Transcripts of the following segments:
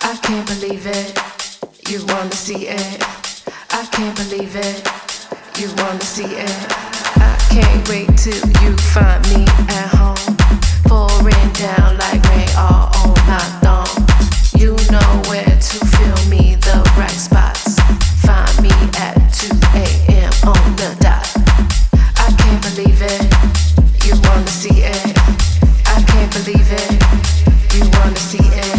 I can't believe it. You wanna see it. I can't believe it. You wanna see it. I can't wait till you find me at home, pouring down like rain all on my thumb. You know where to feel me, the right spots. Find me at 2 a.m. on the dot. I can't believe it. You wanna see it. I can't believe it. You wanna see it.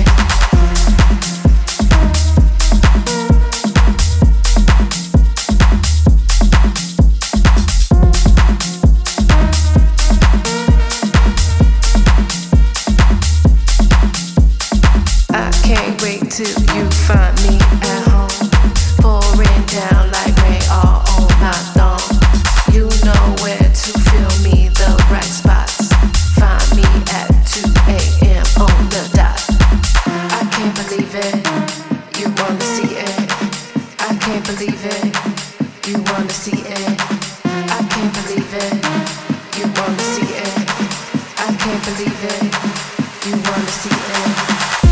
Till you find me at home, pouring down like rain all on my thumb. You know where to feel me, the right spots. Find me at 2 a.m. on the dot. I can't believe it. You wanna see it. I can't believe it. You wanna see it. I can't believe it. You wanna see it. I can't believe it. You wanna see it.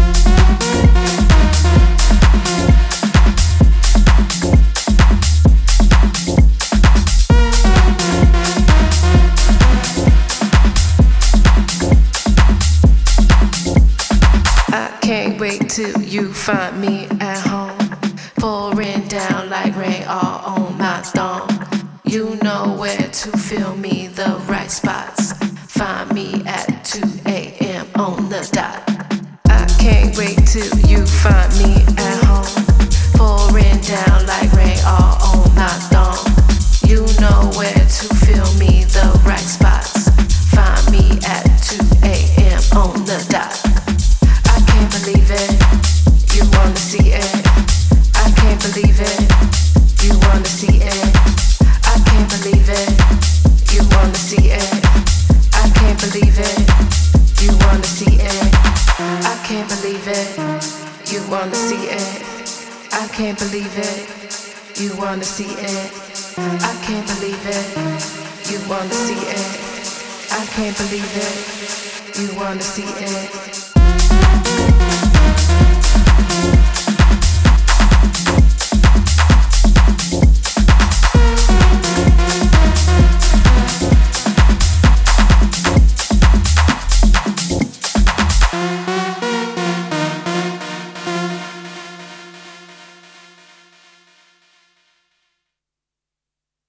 Can't wait till you find me at home, pouring down like rain all on my thumb. You know where to feel me, the right spots. Find me at 2 a.m. on the dot. I can't wait till you find me at home, pouring down like rain all on my thumb. You know where to feel me, the right spots. Find me at 2 a.m. on the dot. I can't believe it. You wanna see it. I can't believe it. You wanna see it. I can't believe it. You wanna see it. I can't believe it. You wanna see it. I can't believe it. You wanna see it. I can't believe it. You wanna see it. I can't believe it. You wanna see it. I can't believe it. You wanna see it.